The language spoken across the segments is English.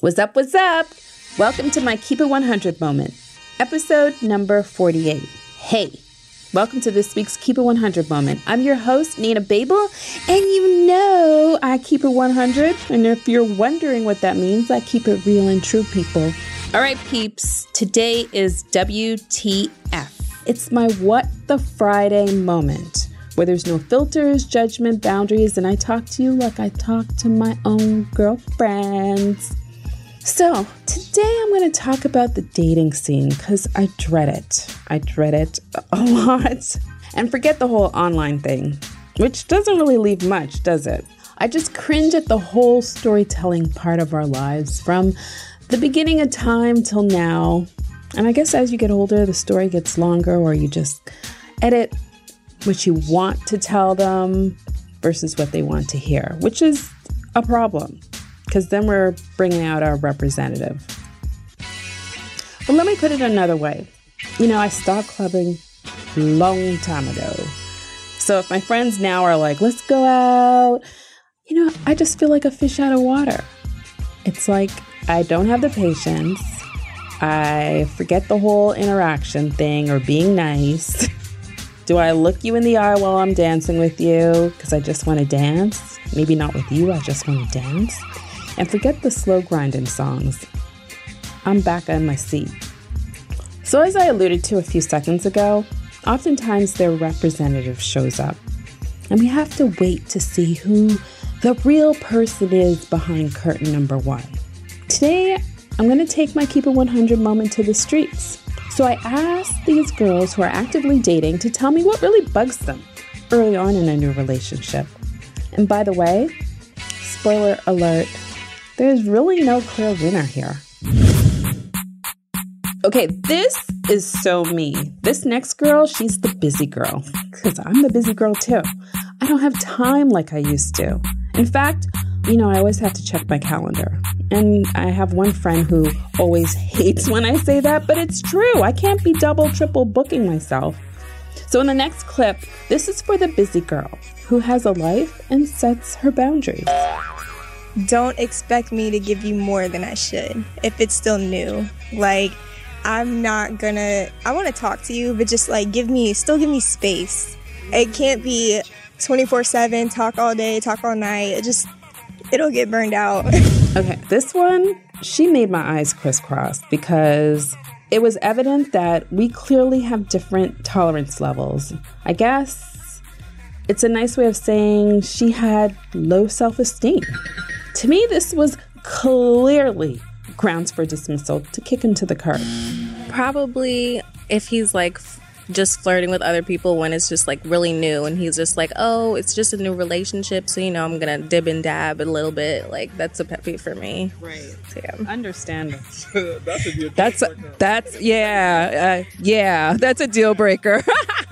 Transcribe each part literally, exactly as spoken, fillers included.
What's up, what's up? Welcome to my Keep It one hundred moment, episode number forty-eight. Hey, welcome to this week's Keep It one hundred moment. I'm your host, Nina Babel, and you know I keep it one hundred. And if you're wondering what that means, I keep it real and true, people. All right, peeps, today is W T F. It's my What the Friday moment, where there's no filters, judgment, boundaries, and I talk to you like I talk to my own girlfriends. So today I'm going to talk about the dating scene because I dread it. I dread it a lot. And forget the whole online thing, which doesn't really leave much, does it? I just cringe at the whole storytelling part of our lives from the beginning of time till now. And I guess as you get older, the story gets longer, or you just edit what you want to tell them versus what they want to hear, which is a problem. Because then we're bringing out our representative. But let me put it another way. You know, I stopped clubbing a long time ago. So if my friends now are like, let's go out, you know, I just feel like a fish out of water. It's like I don't have the patience. I forget the whole interaction thing or being nice. Do I look you in the eye while I'm dancing with you because I just want to dance? Maybe not with you, I just want to dance. And forget the slow grinding songs. I'm back on my seat. So as I alluded to a few seconds ago, oftentimes their representative shows up. And we have to wait to see who the real person is behind curtain number one. Today, I'm going to take my Keep It one hundred moment to the streets. So I asked these girls who are actively dating to tell me what really bugs them early on in a new relationship. And by the way, spoiler alert, there's really no clear winner here. Okay, this is so me. This next girl, she's the busy girl. Because I'm the busy girl too. I don't have time like I used to. In fact, you know, I always have to check my calendar. And I have one friend who always hates when I say that, but it's true. I can't be double, triple booking myself. So in the next clip, this is for the busy girl who has a life and sets her boundaries. Don't expect me to give you more than I should if it's still new. Like, I'm not gonna, I want to talk to you, but just like give me, still give me space. It can't be twenty-four seven, talk all day, talk all night. It just, it'll get burned out. Okay, this one, she made my eyes crisscross because it was evident that we clearly have different tolerance levels. I guess it's a nice way of saying she had low self-esteem. To me, this was clearly grounds for dismissal to kick him to the curb. Probably if he's like f- just flirting with other people when it's just like really new and he's just like, oh, it's just a new relationship, so you know I'm gonna dib and dab a little bit. Like, that's a pet peeve for me. Right. So, yeah. Understand. that's a deal that's a, that's yeah uh, yeah that's a deal breaker.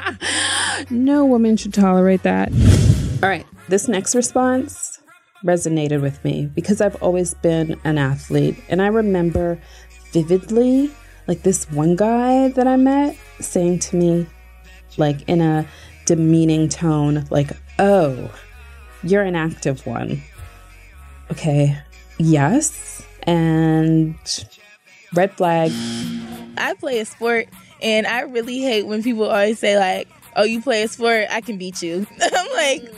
No woman should tolerate that. All right, this next response resonated with me because I've always been an athlete, and I remember vividly like this one guy that I met saying to me, like in a demeaning tone, like, oh, you're an active one. Okay, yes, and red flag. I play a sport, and I really hate when people always say like, oh, you play a sport, I can beat you. I'm like,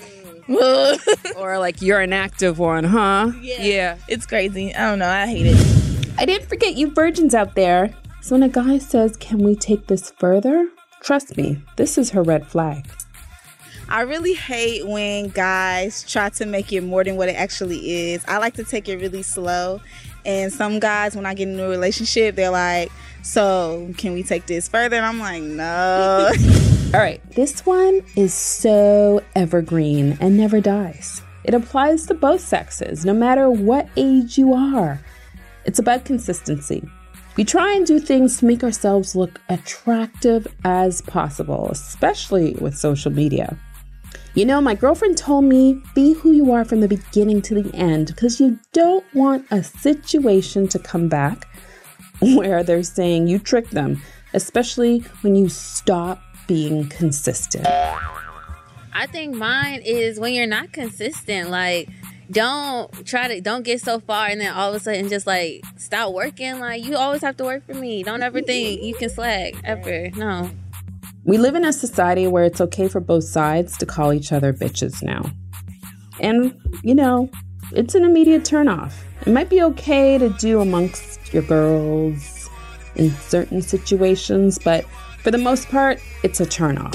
or like, you're an active one, huh? Yeah. Yeah. It's crazy. I don't know. I hate it. I didn't forget you virgins out there. So when a guy says, can we take this further? Trust me, this is her red flag. I really hate when guys try to make it more than what it actually is. I like to take it really slow. And some guys, when I get into a relationship, they're like, so can we take this further? And I'm like, no. All right, this one is so evergreen and never dies. It applies to both sexes, no matter what age you are. It's about consistency. We try and do things to make ourselves look attractive as possible, especially with social media. You know, my girlfriend told me, be who you are from the beginning to the end, because you don't want a situation to come back where they're saying you tricked them, especially when you stop being consistent. I think mine is when you're not consistent. Like, don't try to, don't get so far and then all of a sudden just like stop working. Like, you always have to work for me. Don't ever think you can slack ever. No. We live in a society where it's okay for both sides to call each other bitches now. And, you know, it's an immediate turnoff. It might be okay to do amongst your girls in certain situations, but for the most part, it's a turnoff.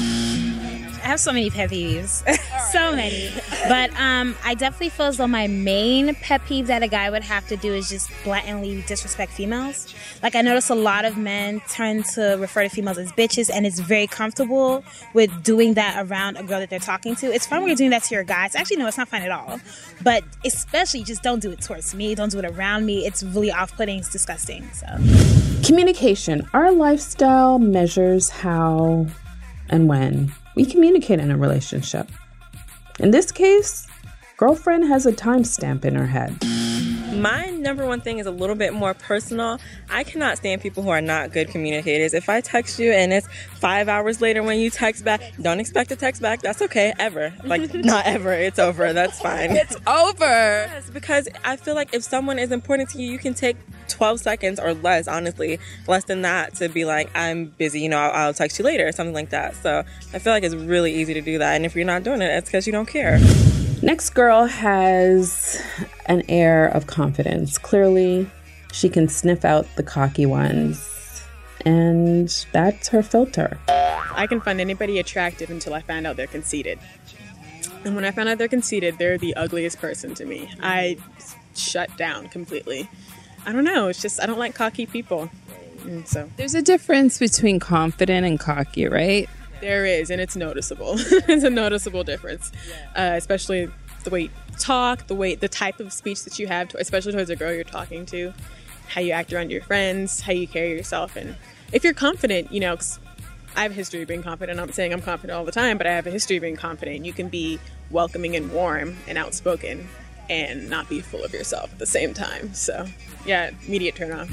I have so many pet peeves. So many. But um, I definitely feel as though my main pet peeve that a guy would have to do is just blatantly disrespect females. Like, I notice a lot of men tend to refer to females as bitches, and it's very comfortable with doing that around a girl that they're talking to. It's fun when you're doing that to your guys. Actually, no, it's not fun at all. But especially, just don't do it towards me. Don't do it around me. It's really off-putting. It's disgusting. So, communication. Our lifestyle measures how and when we communicate in a relationship. In this case, girlfriend has a timestamp in her head. My number one thing is a little bit more personal. I cannot stand people who are not good communicators. If I text you and it's five hours later when you text back, don't expect a text back. That's okay, ever. Like, not ever. It's over. That's fine. It's over. Yes, because I feel like if someone is important to you, you can take twelve seconds or less, honestly, less than that, to be like, I'm busy, you know, I'll, I'll text you later or something like that. So I feel like it's really easy to do that. And if you're not doing it, it's because you don't care. Next girl has an air of confidence. Clearly, she can sniff out the cocky ones, and that's her filter. I can find anybody attractive until I find out they're conceited. And when I find out they're conceited, they're the ugliest person to me. I shut down completely. I don't know. It's just, I don't like cocky people. And so there's a difference between confident and cocky, right? There is, and it's noticeable. It's a noticeable difference, uh, especially the way you talk, the way, the type of speech that you have, to, especially towards a girl you're talking to, how you act around your friends, how you carry yourself. And if you're confident, you know, 'cause I have a history of being confident. I'm not saying I'm confident all the time, but I have a history of being confident. You can be welcoming and warm and outspoken and not be full of yourself at the same time. So, yeah, immediate turn off.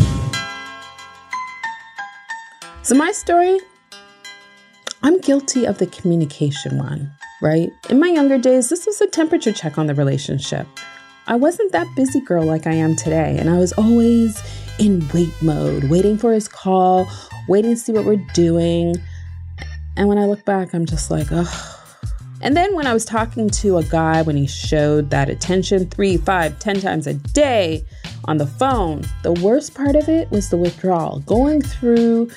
So my story, I'm guilty of the communication one, right? In my younger days, this was a temperature check on the relationship. I wasn't that busy girl like I am today, and I was always in wait mode, waiting for his call, waiting to see what we're doing. And when I look back, I'm just like, ugh. And then when I was talking to a guy, when he showed that attention three, five, ten times a day on the phone, the worst part of it was the withdrawal, going through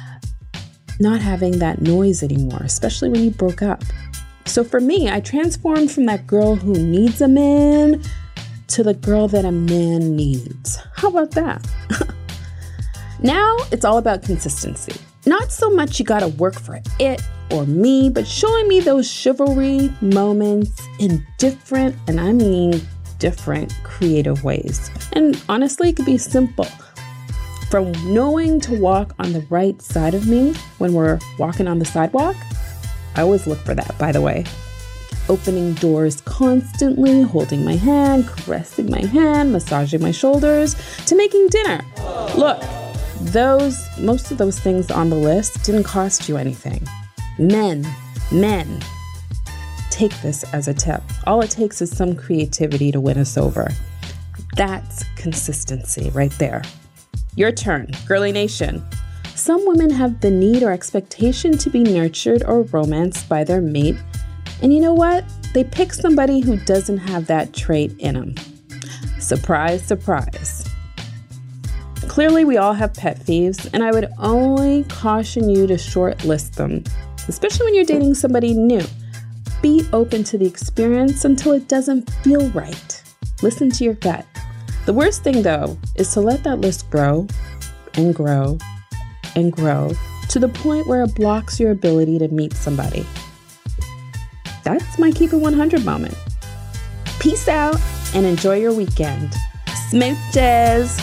not having that noise anymore, especially when you broke up. So for me, I transformed from that girl who needs a man to the girl that a man needs. How about that? Now it's all about consistency. Not so much you gotta work for it or me, but showing me those chivalry moments in different, and I mean different, creative ways. And honestly, it could be simple. From knowing to walk on the right side of me when we're walking on the sidewalk. I always look for that, by the way. Opening doors constantly, holding my hand, caressing my hand, massaging my shoulders, to making dinner. Look, those, most of those things on the list didn't cost you anything. Men, men, take this as a tip. All it takes is some creativity to win us over. That's consistency right there. Your turn, Girly Nation. Some women have the need or expectation to be nurtured or romanced by their mate. And you know what? They pick somebody who doesn't have that trait in them. Surprise, surprise. Clearly, we all have pet peeves, and I would only caution you to shortlist them, especially when you're dating somebody new. Be open to the experience until it doesn't feel right. Listen to your gut. The worst thing, though, is to let that list grow and grow and grow to the point where it blocks your ability to meet somebody. That's my Keep It one hundred moment. Peace out and enjoy your weekend. Smooches!